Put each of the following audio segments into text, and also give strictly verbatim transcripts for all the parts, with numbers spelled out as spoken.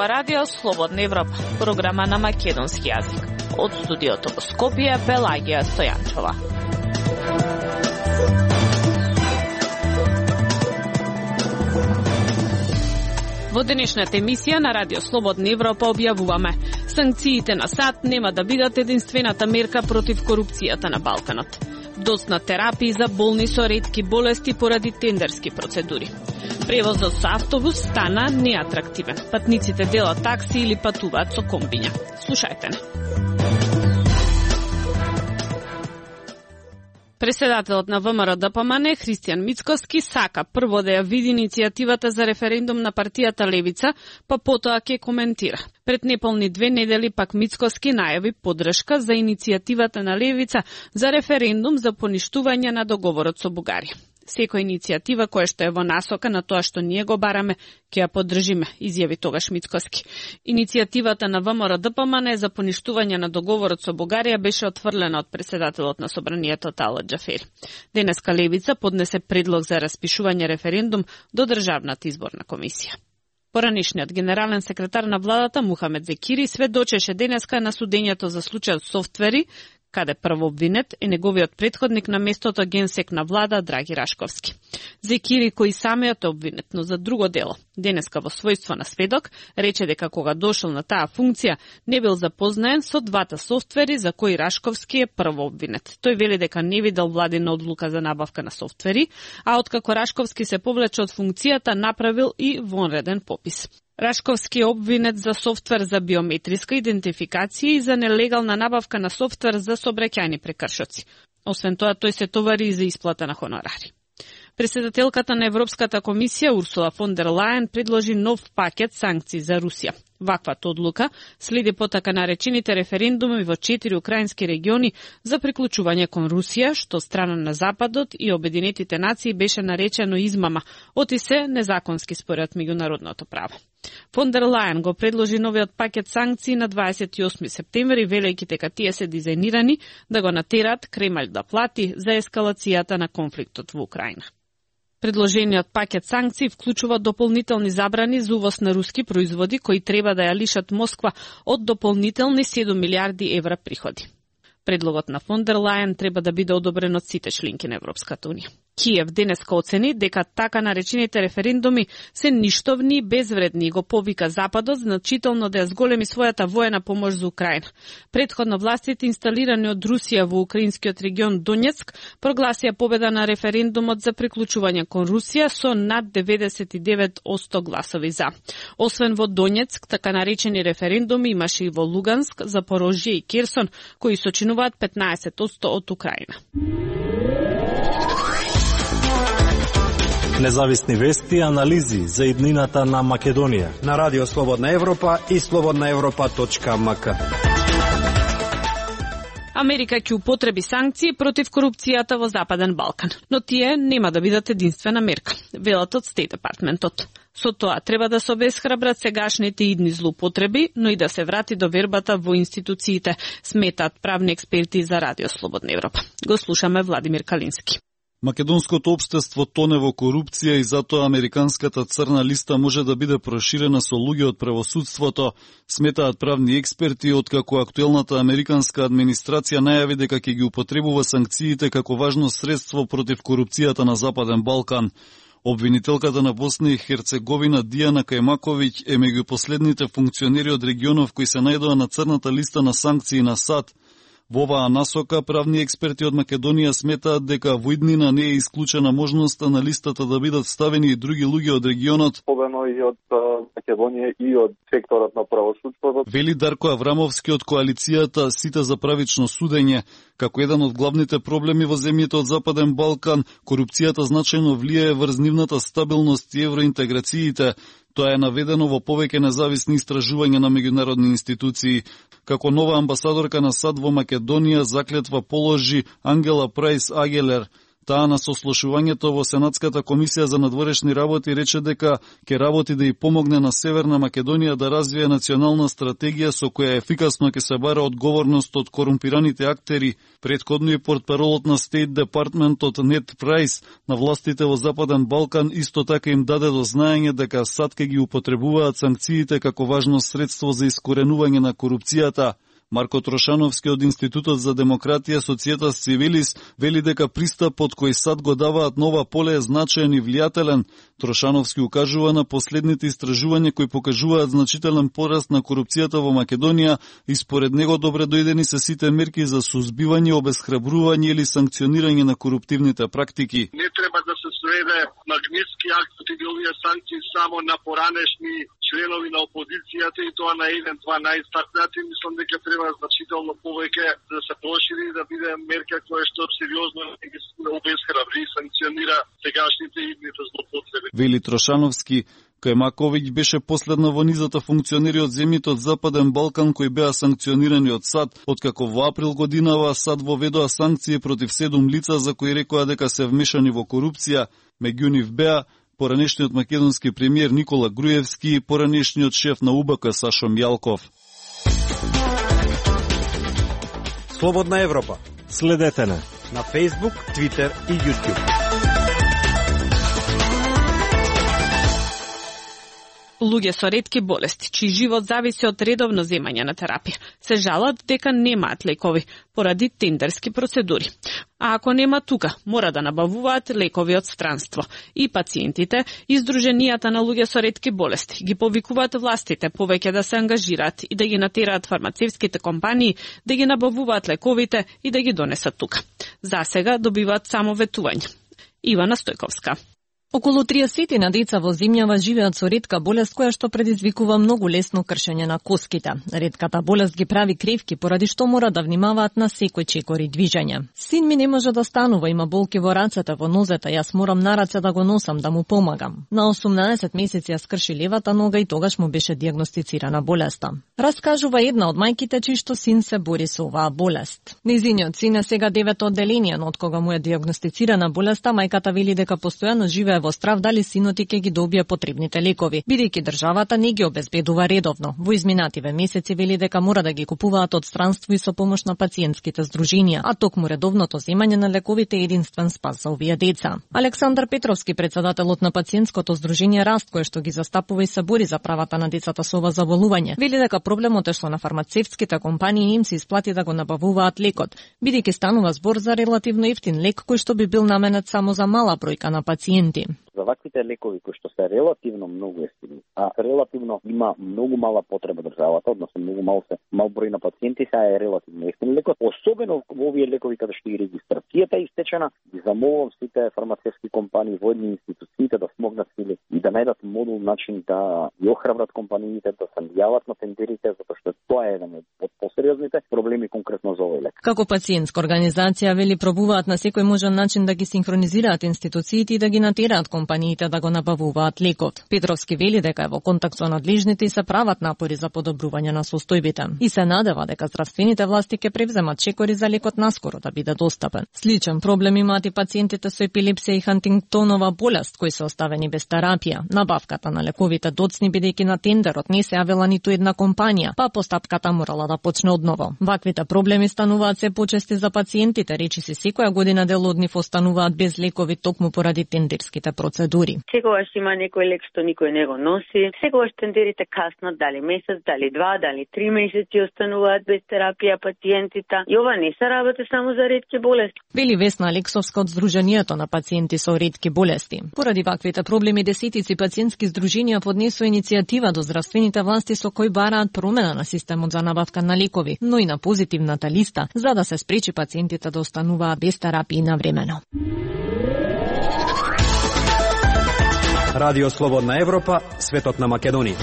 ова радио Слободна Европа, програма на македонски јазик. Од студиото во Скопје, Пелагија Стојанчова. Во денешната емисија на Радио Слободна Европа објавуваме: санкциите на САД нема да бидат единствената мерка против корупцијата на Балканот. Доцна терапии за болни со ретки болести поради тендерски процедури. Превозот со автобус стана неатрактивен. Патниците делат такси или патуваат со комбиња. Слушајте не. Преседателот на ВМРО Д П М Н Христијан Мицкоски сака прво да ја види иницијативата за референдум на партијата Левица, па потоа ќе коментира. Пред неполни две недели пак Мицкоски најави поддршка за иницијативата на Левица за референдум за поништување на договорот со Бугарија. Секоја иницијатива која што е во насока на тоа што ние го бараме, ќе ја поддржиме, изјави тогаш Мицкоски. Иницијативата на ВМРО Д П М Н за поништување на договорот со Бугарија беше отфрлена од председателот на собранието Талат Џафери. Денеска Левица поднесе предлог за распишување референдум до Државната изборна комисија. Поранишниот генерален секретар на владата Мухамед Зекири сведочеше денеска на судењето за случајот Софтвери, каде прво обвинет е неговиот претходник на местото генсек на влада Драги Рашковски. Зекири, кој самиот е обвинет, но за друго дело, денеска во својство на сведок, рече дека кога дошол на таа функција не бил запознаен со двата софтвери за кои Рашковски е прво обвинет. Тој вели дека не видел владина одлука за набавка на софтвери, а откако Рашковски се повлече од функцијата, направил и вонреден попис. Рашковски е обвинет за софтвер за биометриска идентификација и за нелегална набавка на софтвер за сообраќајни прекршоци. Освен тоа, тој се товари и за исплата на хонорари. Председателката на Европската комисија Урсула фон дер Лајен предложи нов пакет санкции за Русија. Ваквата одлука следи по така наречените референдуми во четири украински региони за приклучување кон Русија, што страна на Западот и Обединетите нации беше наречено измама, оти се незаконски според меѓународното право. Фон дер Лајен го предложи новиот пакет санкции на дваесет и осми септември, велејќи дека тие се дизајнирани да го натерат Кремљ да плати за ескалацијата на конфликтот во Украина. Предложениот пакет санкции вклучува дополнителни забрани за увоз на руски производи кои треба да ја лишат Москва од дополнителни седум милиарди евра приходи. Предлогот на фон дер Лајен треба да биде одобрен од сите членки на Европската унија. Киев денеска оцени дека така наречените референдуми се ништовни и безвредни и го повика Западот значително да ја зголеми својата воена помош за Украина. Предходно властите инсталирани од Русија во украинскиот регион Донецк прогласија победа на референдумот за приклучување кон Русија со над деветдесет и девет одсто гласови за. Освен во Донецк, така наречени референдуми имаше и во Луганск, Запорожје и Керсон, кои сочинуваат петнаесет одсто од Украина. Независни вести и анализи за иднината на Македонија на Радио Слободна Европа и слободна европа точка м к. Америка ќе употреби санкции против корупцијата во Западен Балкан, но тие нема да бидат единствена мерка, велат од Стейт Департментот. Со тоа треба да се обесхрабрат сегашните идни злоупотреби, но и да се врати довербата во институциите, сметаат правни експерти за Радио Слободна Европа. Го слушаме Владимир Калински. Македонското општество тоне во корупција и затоа американската црна листа може да биде проширена со луѓе од правосудството, сметаат правни експерти, откако актуелната американска администрација најави дека ќе ги употребува санкциите како важно средство против корупцијата на Западен Балкан. Обвинителката на Босна и Херцеговина Дијана Кајмаковиќ е меѓу последните функционери од регионов кои се најдоа на црната листа на санкции на САД. Во оваа насока, правни експерти од Македонија сметаат дека во иднина не е исклучена можноста на листата да бидат ставени и други луѓе од регионот, особено и од Македонија и од секторот на правосудството. Вели Дарко Аврамовски од коалицијата Сите за правично судење. Како еден од главните проблеми во земјите од Западен Балкан, корупцијата значајно влијае врз нивната стабилност и евроинтеграциите. Тоа е наведено во повеќе независни истражувања на меѓународни институции. Како нова амбасадорка на САД во Македонија заклетва положи Ангела Прайс Агелер. Таа на сослушувањето во Сенатската комисија за надворешни работи рече дека ќе работи да и помогне на Северна Македонија да развие национална стратегија со која ефикасно ќе се бара одговорност од корумпираните актери. Претходно и портпаролот на State Department Нед Прайс на властите во Западен Балкан исто така им даде до знаење дека САД ќе ги употребуваат санкциите како важно средство за искоренување на корупцијата. Марко Трошановски од Институтот за демократија Societas Civilis вели дека пристапот кој САД го даваат нова поле е значаен и влијателен. Трошановски укажува на последните истражувања кои покажуваат значителен пораст на корупцијата во Македонија и според него добре дојдени се сите мерки за сузбивање, обесхрабрување или санкционирање на коруптивните практики. Не треба да се сведе магнитски акт или овие санкции само на поранешни членови на опозицијата и тоа на еден-два најистакнати. Мислам дека треба значително повеќе да се прошири и да биде мерка која што сериозно ги обесхрабри и санкционира сегашните и идните злоупотреби. Вели Трошановски, Кајмаковиќ беше последна во низата функционери од земјите од Западен Балкан кои беа санкционирани од САД, откако во април годинава САД воведоа санкции против седум лица за кои рекоа дека се вмешани во корупција. Меѓу нив беа поранешниот македонски премиер Никола Груевски и поранешниот шеф на УБК Сашо Мјалков. Слободна Европа. Следете на на Facebook, Twitter и YouTube. Луѓе со ретки болести, чиј живот зависи од редовно земање на терапија, се жалат дека немаат лекови поради тендерски процедури. А ако нема тука, мора да набавуваат лекови од странство. И пациентите, и здруженијата на луѓе со ретки болести ги повикуваат властите повеќе да се ангажираат и да ги натераат фармацевските компании да ги набавуваат лековите и да ги донесат тука. За сега добиваат само ветување. Ивана Стојковска. Околу триесет на деца во земјава живеат со ретка болест која што предизвикува многу лесно кршење на коските. Ретката болест ги прави кревки, поради што мора да внимаваат на секој чекор и движење. Син ми не може да станува, има болки во рацете, во нозете, јас морам на раце да го носам, да му помагам. На осумнаесет месеци ја скрши левата нога и тогаш му беше дијагностицирана болеста. Раскажува една од мајките чиј што син се бори со оваа болест. Незиниот син е сега девето одделение, но од кога му е дијагностицирана болеста, мајката вели дека постојано живее во страв дали синот ќе ги добие потребните лекови, бидејќи државата не ги обезбедува редовно. Во изминативе месеци вели дека мора да ги купуваат од странство и со помош на пациентските здруженија, а токму редовното земање на лековите е единствен спас за овие деца. Александар Петровски, председателот на пациентското здружение Раст, кој што ги застапува и се бори за правата на децата со ова заболување, вели дека проблемот е што на фармацевтските компании им се исплати да го набавуваат лекот, бидејќи станува збор за релативно ефтин лек кој што би бил наменет само за мала бројка на пациенти. За ваквите лекови кои што се релативно многу ефтини, а релативно има многу мала потреба државата, односно многу мал се мал број на пациенти, се е релативно ефтин лекот, особено во овие лекови каде што и регистрацијата е истечена, ги замолувам сите фармацевтски компании, војни институциите да смогнат сили и да најдат модул начин да ги охрабрат компаниите да се јават на тендерите, затоа што тоа е еден од посериозните проблеми конкретно за овој лек. Како пациентска организација вели пробуваат на секој можен начин да ги синхронизираат институциите и да ги натераат компаниите да го набавуваат лекот. Петровски вели дека е во контакт со надлежните и се прават напори за подобрување на состојбите. И се надева дека здравствените власти ќе превземат чекори за лекот наскоро да биде достапен. Сличен проблем имаат и пациентите со епилепсија и Хантингтонова болест кои се оставени без терапија. Набавката на лековите доцни бидејќи на тендерот не се јавила ниту една компанија, па постапката морала да почне одново. Ваквите проблеми стануваат се почести за пациентите, речиси секоја година дел од нив остануваат без лекови токму поради тендерските процедури. Секогаш има некој лек што никој не го носи. Секогаш тендерите каснат, дали месец, дали два, дали три месеци остануваат без терапија пациентите. И ова не се работи само за ретки болести. Вели Весна Алексовска од Здруженијето на пациенти со ретки болести. Поради ваквите проблеми десетици пациентски здруженија поднесоа иницијатива до здравствените власти со кој бараат промена на системот за набавка на лекови, но и на позитивната листа, за да се спречи пациентите да остануваат без терапија навремено. Радио Слободна Европа, светот на Македонија.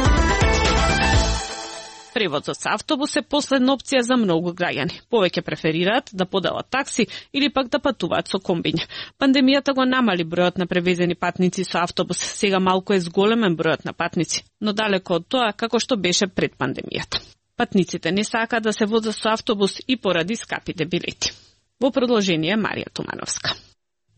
Превозот со автобус е последна опција за многу граѓани. Повеќе преферираат да поделат такси или пак да патуваат со комбиња. Пандемијата го намали бројот на превезени патници со автобус. Сега малку е зголемен бројот на патници, но далеко од тоа како што беше пред пандемијата. Патниците не сакаат да се возат со автобус и поради скапите билети. Во продолжение Марија Тумановска.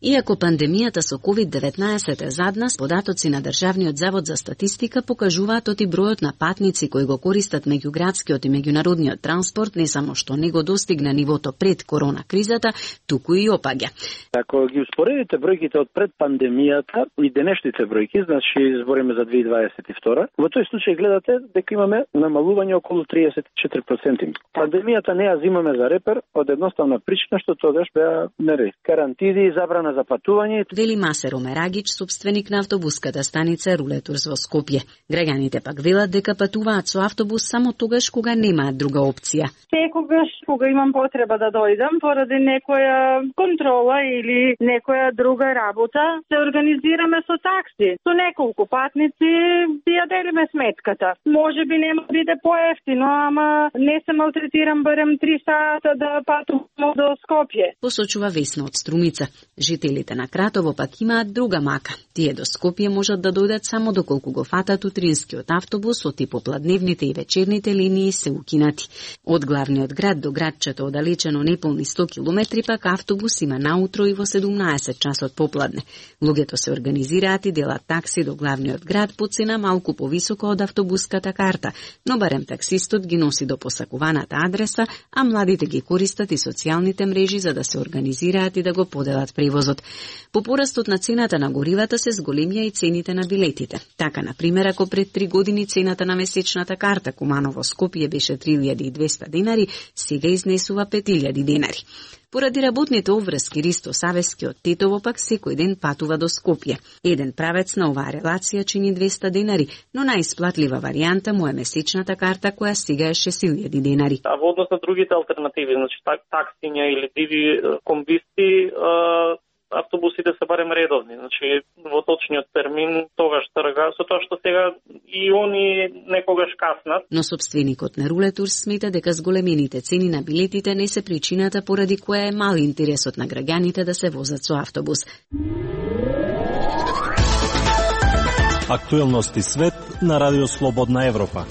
Иако пандемијата со ковид деветнаесет е зад нас, податоци на Државниот завод за статистика покажуваат оти бројот на патници кои го користат меѓуградскиот и меѓународниот транспорт не само што не го достигна нивото пред корона кризата, туку и опаѓа. Ако ги успоредите бројките од пред пандемијата и денешните бројки, значи збориме за две илјади дваесет и втора, во тој случај гледате дека имаме намалување околу триесет и четири проценти. Пандемијата не ја зимаме за репер од едноставна причина што тогаш беа мери карантини и забрана за патување. Вели Масеро Мерагич, собственик на автобуската станица Рулетурс во Скопје. Граѓаните пак велат дека патуваат со автобус само тогаш кога немаат друга опција. Секогаш кога имам потреба да дојдам поради некоја контрола или некоја друга работа, се организираме со такси. Со неколку патници ја делиме сметката. Може би нема биде поевтино, ама не се малтретирам барем три сата да патувам до Скопје. Посочува Весна од Струмица. Жителите на Кратово пак имаат друга мака. Тие до Скопје можат да дојдат само доколку го фатат утринскиот автобус, оти попладневните и вечерните линии се укинати. Од главниот град до градчето оддалечено неполни сто километри пак автобус има наутро и во седумнаесет часот попладне. Луѓето се организираат и делат такси до главниот град по цена малку повисока од автобуската карта, но барем таксистот ги носи до посакуваната адреса, а младите ги користат и социјалните мрежи за да се организираат и да го поделат превозот. По порастот на цената на горивата се зголемија и цените на билетите. Така, на пример, ако пред три години цената на месечната карта Куманово Скопје беше три илјади и двесте денари, сега изнесува пет илјади денари. Поради работните обврски Ристо Савески од Тетово пак секој ден патува до Скопје. Еден правец на оваа релација чини двесте денари, но најисплатлива варијанта му е месечната карта која сега е шест илјади денари. А во однос на другите алтернативи, значи таксиња или диви комбисти, автобусите се барем редовни, значи во точниот термин тогаш трга, со тоа што сега и они некогаш каснат. Но собственикот на Рулетурс смета дека зголемените цени на билетите не се причината поради која е мал интересот на граѓаните да се возат со автобус. Актуелности свет на Радио Слободна Европа.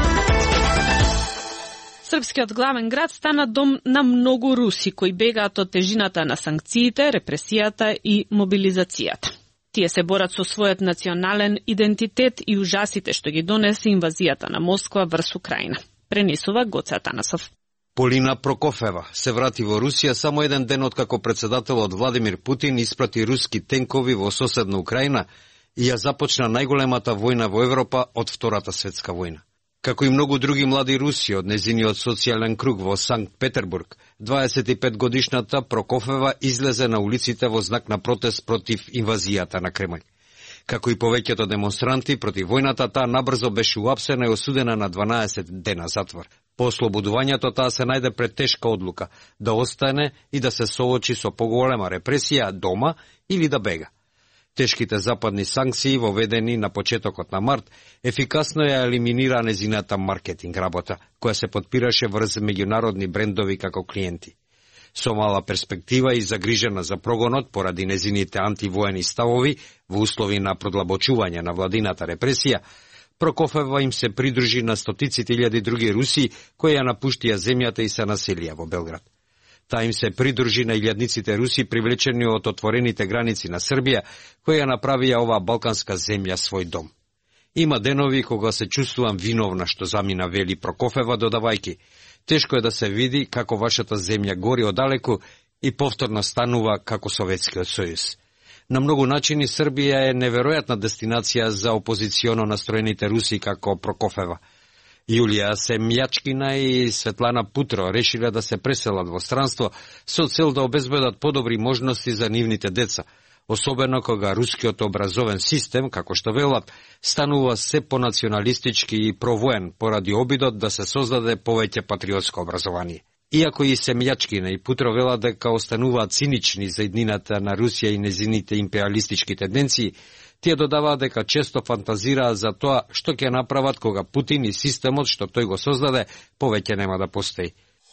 Српскиот главен град стана дом на многу руси кои бегаат од тежината на санкциите, репресијата и мобилизацијата. Тие се борат со својот национален идентитет и ужасите што ги донесе инвазијата на Москва врз Украина. Пренесува Гоце Атанасов. Полина Прокофева се врати во Русија само еден ден откако председателот Владимир Путин испрати руски тенкови во соседна Украина и ја започна најголемата војна во Европа од Втората светска војна. Како и многу други млади руси од незиниот социјален круг во Санкт Петербург, дваесет и пет годишната Прокофева излезе на улиците во знак на протест против инвазијата на Кремљ. Како и повеќето демонстранти против војната, таа набрзо беше уапсена и осудена на дванаесет дена затвор. По ослободувањето таа се најде пред тешка одлука да остане и да се соочи со поголема репресија дома или да бега. Тешките западни санкции, воведени на почетокот на март, ефикасно ја елиминира незината маркетинг работа, која се подпираше врз меѓународни брендови како клиенти. Со мала перспектива и загрижена за прогонот поради незините антивоени ставови во услови на продлабочување на владината репресија, Прокофева им се придружи на стотиците илјади други руси кои ја напуштија земјата и се населија во Белград. Таа им се придружи на илјадниците руси привлечени од отворените граници на Србија, кои ја направија оваа балканска земја свој дом. Има денови кога се чувствувам виновна што замина, вели Прокофева, додавајки: тешко е да се види како вашата земја гори одалеку и повторно станува како Советскиот сојуз. На многу начини Србија е неверојатна дестинација за опозиционо настроените руси како Прокофева. Јулија Семјачкина и Светлана Путро решиле да се преселат во странство со цел да обезбедат подобри можности за нивните деца, особено кога рускиот образовен систем, како што велат, станува се понационалистички и провоен поради обидот да се создаде повеќе патриотско образование. Иако и Семјачкина и Путро велат дека остануваат цинични за иднината на Русија и незините империалистички тенденции, тие додаваат дека често фантазираат за тоа што ќе направат кога Путин и системот што тој го создаде повеќе нема да постои.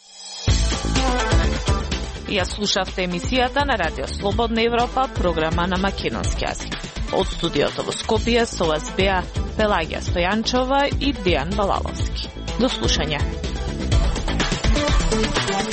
Ја слушавте емисијата на Радио Слободна Европа, програма на македонски јазик. Од студиото во Скопје со вас беа Пелагија Стојанчова и Дејан Балаловски. До слушање.